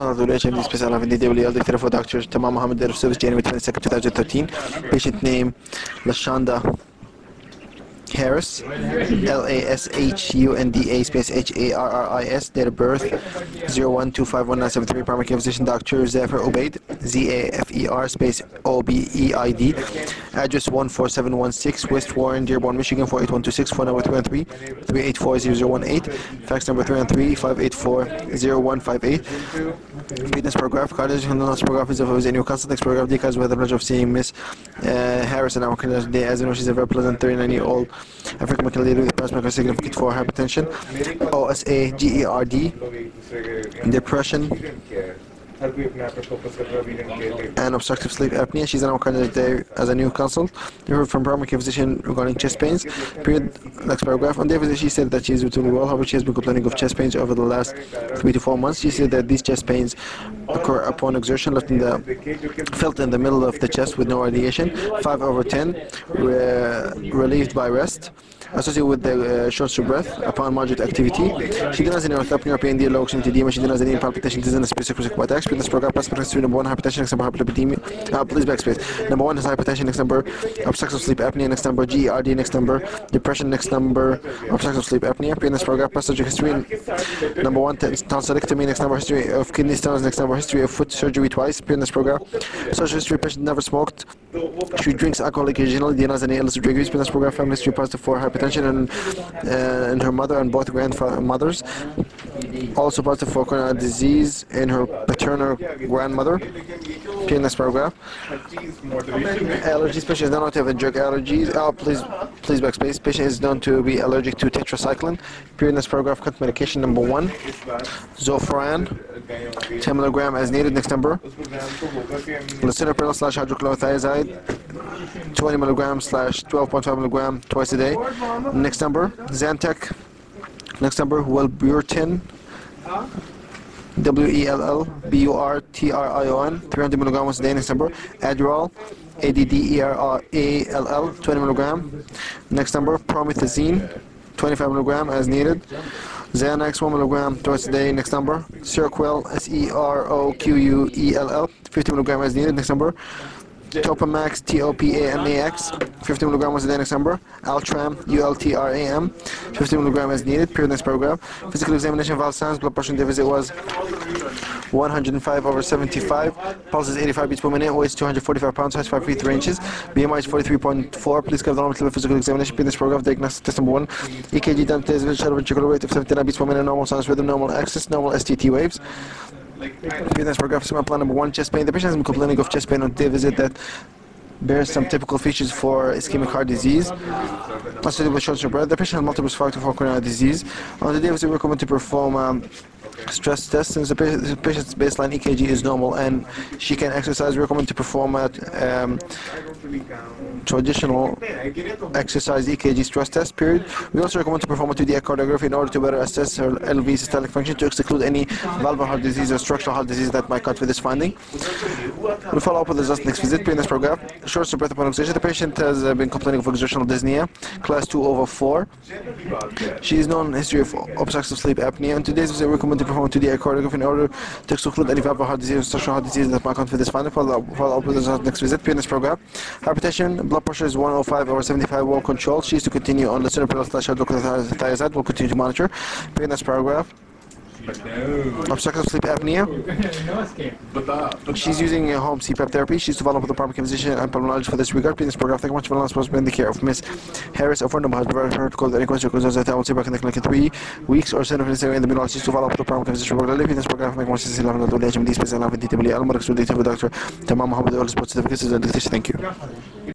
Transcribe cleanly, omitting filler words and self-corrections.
Congratulations, this special of the DWL, Dr. for Dr. Tamam Mohammed, date of service January 22nd, 2013. Patient name Lashanda Harris, Lashunda space Harris, date of birth 01251973, primary care physician Dr. Zafar Obaid, Zafer space Obeid, address 14716 West Warren, Dearborn, Michigan 48126, phone number 313-384-0018, fax number 313-584-0158. Fitness paragraph, cardiologist paragraph is of annual consult. Next paragraph deals with the pleasure of seeing Miss Harris and our today. As you know, she's a very pleasant 39-year-old African-American lady with past medical significant for hypertension, OSA, GERD, depression, and obstructive sleep apnea. She's an our candidate today as a new consult. We heard from primary care physician regarding chest pains. Period. Next paragraph. On day visit, she said that she is doing well. However, she has been complaining of chest pains over the last 3 to 4 months. She said that these chest pains occur upon exertion, felt in the middle of the chest with no radiation. 5 over 10, relieved by rest. Associated with the short of breath upon moderate activity. She denies any orthopnea, PND, low oxygen edema. She denies any palpitation, dizziness, specific attacks. This program passes number 1 hypertension, next number hyperlipidemia. Please backspace. Number 1 is hypertension, next number obstructive sleep apnea, next number GERD, next number depression, next number obstructive sleep apnea. This program passes history. Number 1 tonsillectomy, next number history of kidney stones, next number history of foot surgery twice. This program social history, patient never smoked. She drinks alcohol occasionally. Denies any illicit drug use. This program family history positive for hypertension and her mother and both grandmothers. Also positive for coronary disease in her paternal grandmother. This paragraph. Allergies. Patient is known to have drug allergies. Please backspace. Patient is known to be allergic to tetracycline. This paragraph. Cut medication number 1. Zofran. 10 milligram as needed. Next number. Lisinopril / hydrochlorothiazide. 20 milligram / 12.5 milligram twice a day. Next number. Zantac. Next number. Wellbutrin. WELLBURTRION, 300 milligrams a day. Next number. Adderall, ADDERALL, 20 milligram. Next number. Promethazine, 25 milligram as needed. Xanax, 1 milligram twice a day. Next number. Seroquel, SEROQUELL, 50 milligram as needed. Next number. Topamax, TOPAMAX, 50 milligrams a day. Next number. Altram, ULTRAM, 50 milligrams as needed. Period. Next paragraph. Physical examination, vital signs, blood pressure day visit was 105 over 75. Pulse is 85 beats per minute. Weight is 245 pounds. Height 5 feet 3 inches. BMI is 43.4. Please cover the normal level physical examination. Period. This paragraph. Diagnostic test number 1. EKG done today's shadow ventricular rate of 79 beats per minute. Normal sinus rhythm, normal axis, normal STT waves. This paragraph. Plan number 1. Chest pain. The patient has been complaining of chest pain on day visit that bears some typical features for ischemic heart disease. Associated with short breath. The patient has multiple factors for coronary disease. On the day visit, we recommend to perform stress tests. Since the patient's baseline EKG is normal and she can exercise, we recommend to perform traditional exercise EKG stress test. Period. We also recommend to perform a 2D echocardiography in order to better assess her LV systolic function to exclude any valvular heart disease or structural heart disease that might conflict with this finding. We'll follow up with the results next visit. Period. This program. Short of breath upon oxygen. The patient has been complaining of exertional dyspnea, class 2 over 4. She is known history of obstructive sleep apnea. And today's visit, we recommend to perform 2D echocardiography in order to exclude any valvular heart disease or structural heart disease that might conflict with this finding. Follow up with the results next visit. Period. This program. Hypertension, blood pressure is 105 over 75, well controlled. She is to continue on lisinopril / hydrochlorothiazide. We'll continue to monitor. Period. This paragraph. Obstructive sleep apnea. She's using home CPAP therapy. She's to follow up with the primary care physician and pulmonologist for this regard. Please program. Thank you much for supposed to be in the care of Miss Harris. A phone number has provided her to call any question because I will see back in the clinic in 3 weeks or send her in the middle. She's to follow up with the primary care physician regularly. This program make more sense in the HMD space and DWL. Dr. Tamam Mohammed, all sports certificates. Thank you.